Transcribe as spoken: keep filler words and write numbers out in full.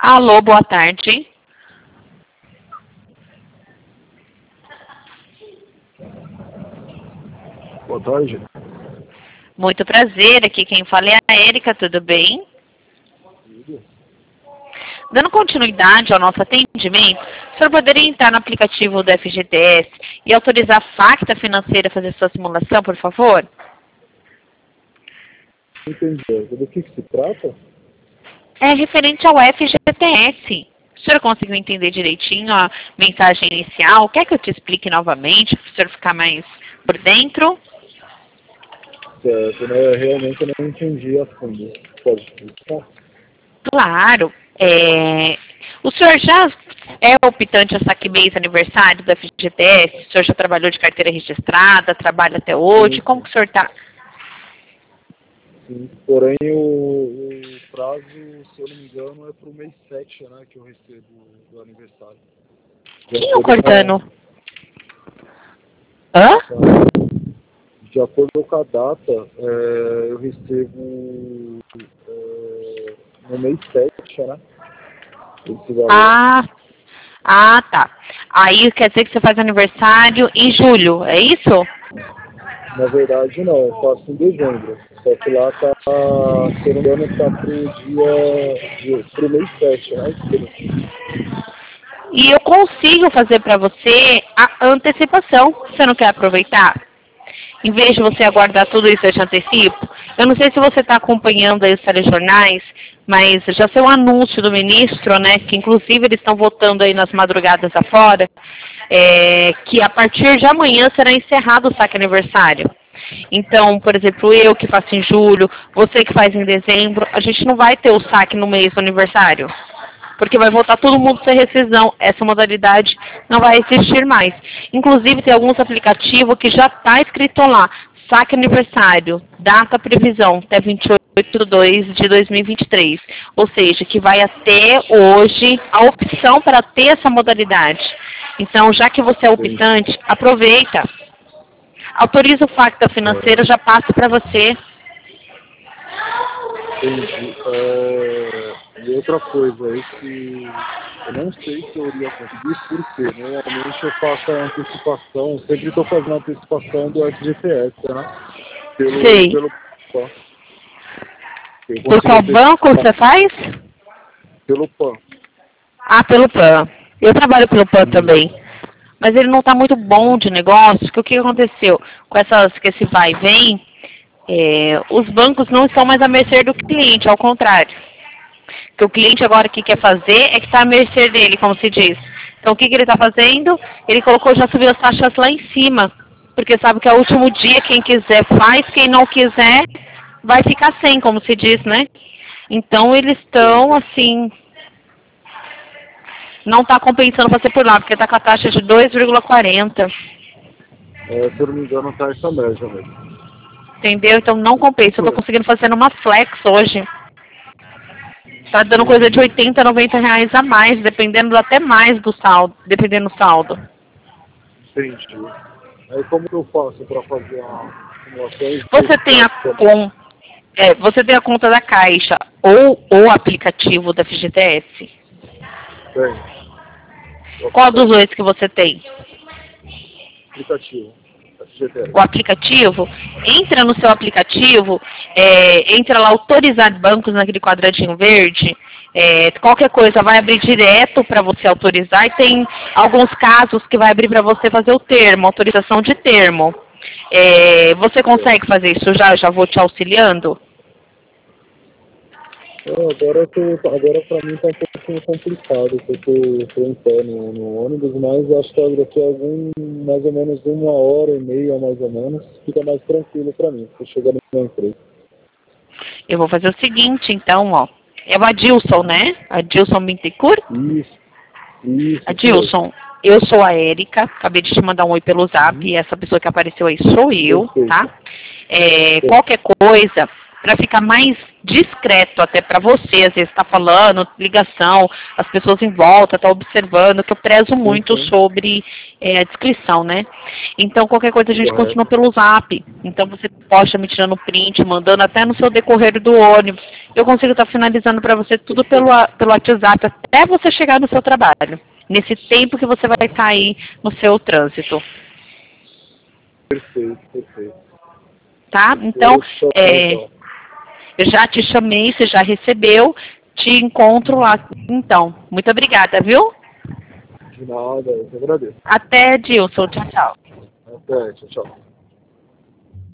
Alô, boa tarde. Boa tarde. Muito prazer, aqui quem fala é a Érica, tudo bem? Tudo. Dando continuidade ao nosso atendimento, o senhor poderia entrar no aplicativo do F G T S e autorizar a Facta Financeira a fazer sua simulação, por favor? Entendi. Do que, que se trata? É referente ao F G T S. O senhor conseguiu entender direitinho a mensagem inicial? Quer que eu te explique novamente, para o senhor ficar mais por dentro? Certo, né? Realmente eu não entendi a fundo. Pode explicar? Claro. É... O senhor já é optante a saque mês aniversário do F G T S? O senhor já trabalhou de carteira registrada, trabalha até hoje? Sim, Como sim. que o senhor está? Sim. Porém, o, o prazo, se eu não me engano, é para o mês sete, né? Que eu recebo do aniversário. De Quem eu acordo com a- cortando? Hã? De acordo com a data, é, eu recebo é, no mês sete, né? Esse valor. Ah, ah, tá. Aí quer dizer que você faz aniversário em julho, é isso? Na verdade, não, eu faço em dezembro. Só que lá tá, se eu não me engano, tá pro dia, pro mês sete, né? E eu consigo fazer para você a antecipação. Você não quer aproveitar? Em vez de você aguardar tudo isso, eu te antecipo. Eu não sei se você está acompanhando aí os telejornais, mas já saiu um anúncio do ministro, né, que inclusive eles estão votando aí nas madrugadas afora, é, que a partir de amanhã será encerrado o saque aniversário. Então, por exemplo, eu que faço em julho, você que faz em dezembro, a gente não vai ter o saque no mês do aniversário. Porque vai voltar todo mundo sem rescisão. Essa modalidade não vai existir mais. Inclusive, tem alguns aplicativos que já está escrito lá, saque aniversário, data previsão, até vinte e oito de dois de dois mil e vinte e três. Ou seja, que vai até hoje a opção para ter essa modalidade. Então, já que você é optante, aproveita. Autoriza o Facta Financeira, já passo para você. Entendi. É, e outra coisa, esse, eu não sei se eu iria conseguir, porque normalmente eu faço a antecipação, sempre estou fazendo a antecipação do F G T S, né? Pelo, Sei. pelo, eu Por consigo qual banco você antecipar faz? pelo P A N. Ah, pelo PAN. Eu trabalho pelo PAN E, também. Mas ele não está muito bom de negócio, porque o que aconteceu? Com essas, com esse vai e vem, é, os bancos não estão mais à mercê do cliente, ao contrário. O que o cliente agora que quer fazer é que está à mercê dele, como se diz. Então o que, que ele está fazendo? Ele colocou, já subiu as taxas lá em cima. Porque sabe que é o último dia, quem quiser faz, quem não quiser vai ficar sem, como se diz, né? Então eles estão assim, não está compensando você por lá, porque está com a taxa de dois vírgula quarenta. é, se eu não me engano, tá essa média mesmo. Entendeu? Então não compensa. Eu estou conseguindo fazer numa flex hoje. Tá dando coisa de oitenta, noventa reais a mais, dependendo até mais do saldo, dependendo do saldo. Entendi. Aí como que eu faço para fazer a simulação e Você tem a com, é, você tem a conta da Caixa ou o aplicativo da F G T S? Tem. Qual dos dois que você tem? Aplicativo. F G T S. O aplicativo, entra no seu aplicativo, é, entra lá autorizar bancos naquele quadradinho verde, é, qualquer coisa vai abrir direto para você autorizar e tem alguns casos que vai abrir para você fazer o termo, autorização de termo. É, você consegue fazer isso já? Já vou te auxiliando? Não, agora eu tô, agora para mim tá um pouquinho complicado, porque eu tô em pé no, no ônibus, mas acho que daqui a algum, mais ou menos uma hora e meia, mais ou menos, fica mais tranquilo para mim, tô chegando no meu emprego. Eu vou fazer o seguinte, então, ó. É o Adilson, né? Adilson Bittencourt? Isso, isso. Adilson, eu sou a Érica, acabei de te mandar um oi pelo zap, e essa pessoa que apareceu aí sou eu, tá? É, qualquer coisa, para ficar mais discreto até para você, às vezes está falando, ligação, as pessoas em volta, está observando, que eu prezo muito Sim, sim. sobre é, a descrição, né? Então, qualquer coisa a gente Correto. continua pelo Zap. Então, você posta me tirando print, mandando até no seu decorrer do ônibus. Eu consigo estar finalizando para você tudo pelo, pelo WhatsApp, até você chegar no seu trabalho. Nesse tempo que você vai estar aí no seu trânsito. Perfeito, perfeito. Tá? Então, Eu sou, é, então. eu já te chamei, você já recebeu, te encontro lá. Então, muito obrigada, viu? De nada, eu que agradeço. Até, Dilson. Tchau, tchau. Até, tchau, tchau.